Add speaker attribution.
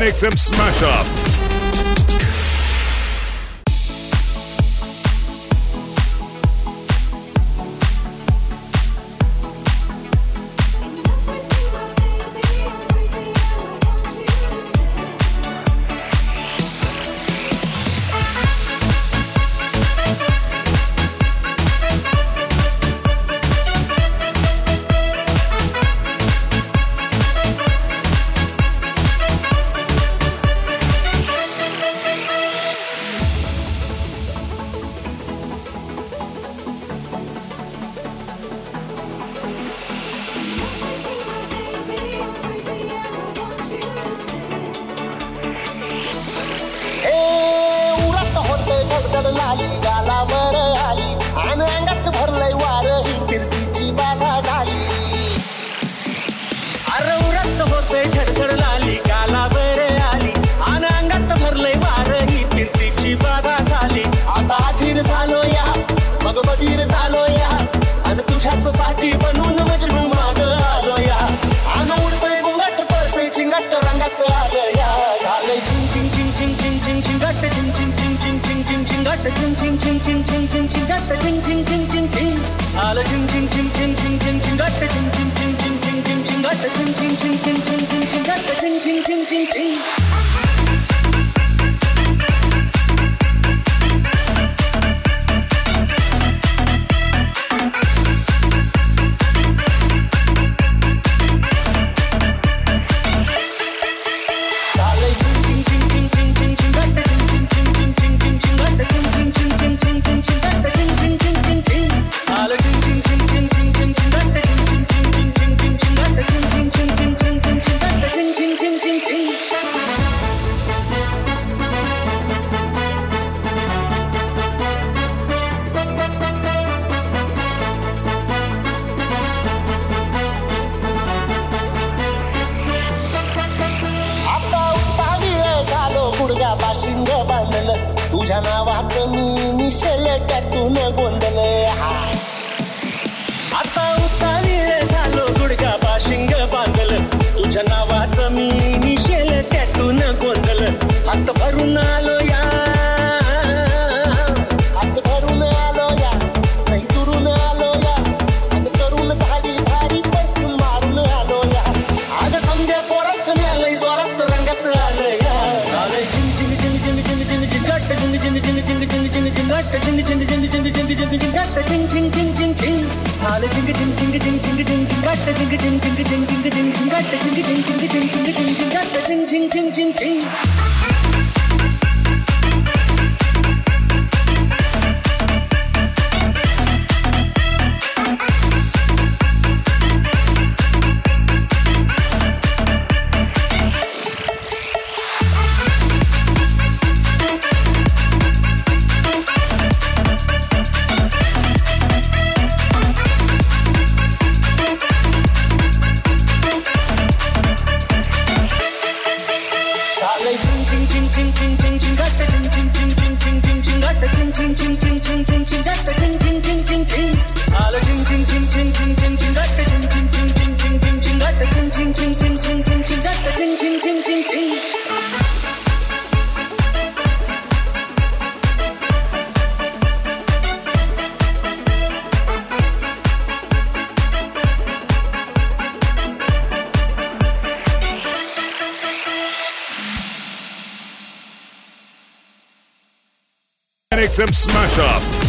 Speaker 1: XM Smash Up.
Speaker 2: लाली गालावर आली आणि अंगात भरलंय वार ही फिरतीची बाधा झाली.
Speaker 3: अरे उरत होते धडधड लाली गालावर आली आणि अंगात भरलंय वार ही फिरतीची बाधा झाली.
Speaker 2: आता अधीर झालो या मग बधीर झालो या आणि तुझ्याच साठी बनून मजनू माग आलो या. आणि उडतंय गुंगट पडतंय चिंगट रंगात आलं या. झालंय चिंग चिंग चिंग चिंग चिंग चिंग चिंगट चिंग चिंग चिंग चिंग चिंग चिंग चिंगट चिंग चिंग चिंग चिंग चिंग चिंग चिंगट चिंग चिंग चिंग चिंग चिंग झालं चिंग चिंग चिंग चिंग चिंग चिंग चिंगट चिंग चिंग चिंग चिंग चिंग चिंग चिंगट चिंग चिंग चिंग चिंग चिंग चिंग चिंगट चिंग चिंग चिंग चिंग चिंग. बाशिंग बांधलं तुझ्या नावाचं मी निशेल टॅटून गोंधलं.
Speaker 3: आता उतावीळ झालो गुडघा बाशिंग बांधलं तुझ्या नावाचं मी निशेल टॅटून गोंधलं. हात भरून आलो या
Speaker 2: हात भरून आलो या नाही दुरून आलो या आणि करून धाडी भारी पण मारून आलो या. अगं समजा पोरात आलंय जोरात रंगात आलं या.
Speaker 3: झालंय चिंग चिंग चिंग चिंग चिंग चिंग चिंगट चिंग चिंग चिंग चिंग चिंग चिंग चिंगट चिंग चिंग चिंग चिंग चिंग चिंग चिंगट चिंग चिंग चिंग चिंग चिंग झालं चिंग चिंग चिंग चिंग चिंग चिंग चिंगट चिंग चिंग चिंग चिंग चिंग चिंग चिंगट चिंग चिंग चिंग चिंग चिंग चिंग चिंगट चिंग चिंग चिंग चिंग चिंग.
Speaker 1: XM Smash Up.